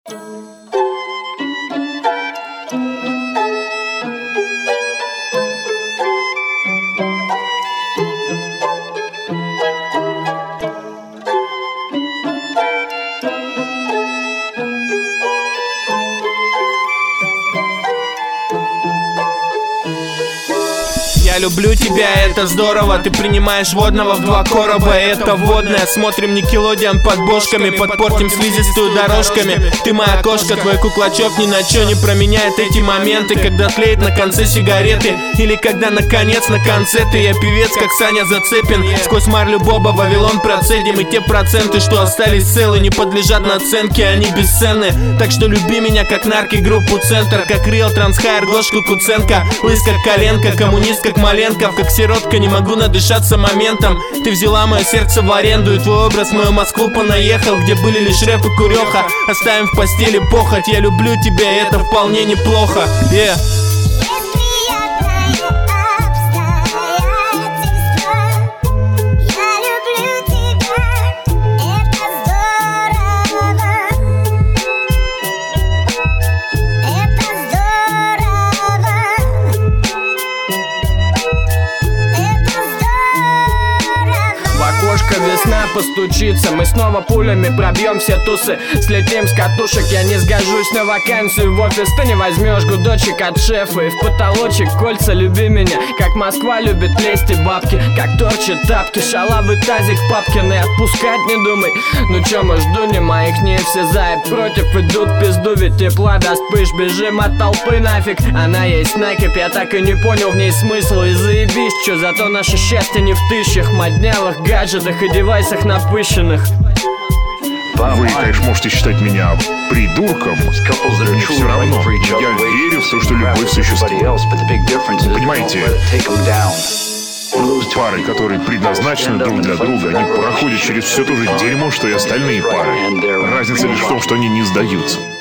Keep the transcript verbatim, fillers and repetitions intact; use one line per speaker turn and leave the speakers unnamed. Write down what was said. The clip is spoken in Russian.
Я люблю тебя, это здорово. Ты принимаешь водного в два короба, это водное. Смотрим Никелодеон под бошками, подпортим слизистую дорожками. Ты моя кошка, твой куклачок ни на чё не променяет эти моменты, когда тлеет на конце сигареты, или когда наконец на конце ты. Я певец, как Саня Зацепин. Сквозь марлю Боба Вавилон процедим, и те проценты, что остались целы, не подлежат наценке, они бесценны. Так что люби меня, как нарки группу Центр, как Реал, Трансхайр, Гошку Куценко. Лыс как Коленко, коммунист как Маленков, как сиротка не могу надышаться моментом. Ты взяла мое сердце в аренду, и твой образ в мою Москву понаехал, где были лишь рэп и куреха. Оставим в постели похоть, я люблю тебя, и это вполне неплохо. Yeah.
Весна постучится, мы снова пулями пробьем все тусы. Слетим с катушек, я не сгожусь на вакансию в офис. Ты не возьмешь гудочек от шефа, и в потолочек кольца люби меня, как Москва любит лезть и бабки, как торчит тапки, шалавый тазик Папкин, и отпускать не думай. Ну чё мы ждунем, моих не все за и против идут в пизду, ведь тепла даст пыш, бежим от толпы нафиг. Она есть накипь, я так и не понял в ней смысл, и заебись, чё, зато наше счастье не в тысячах моднявых гаджетах и девайсах напыщенных.
Вы, конечно, можете считать меня придурком, но мне все равно. Я верю в то, что любовь существует. Понимаете, пары, которые предназначены друг для друга, они проходят через все то же дерьмо, что и остальные пары. Разница лишь в том, что они не сдаются.